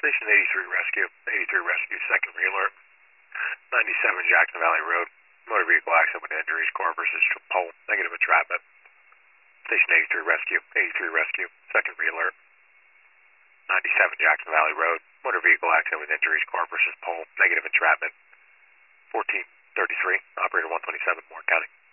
Station 83 Rescue, 83 Rescue, second re-alert. 97 Jackson Valley Road, motor vehicle accident with injuries, car versus pole, negative entrapment. Station 83 Rescue, 83 Rescue, second re-alert. 97 Jackson Valley Road, motor vehicle accident with injuries, car versus pole, negative entrapment. 1433, operator 127, Moore County.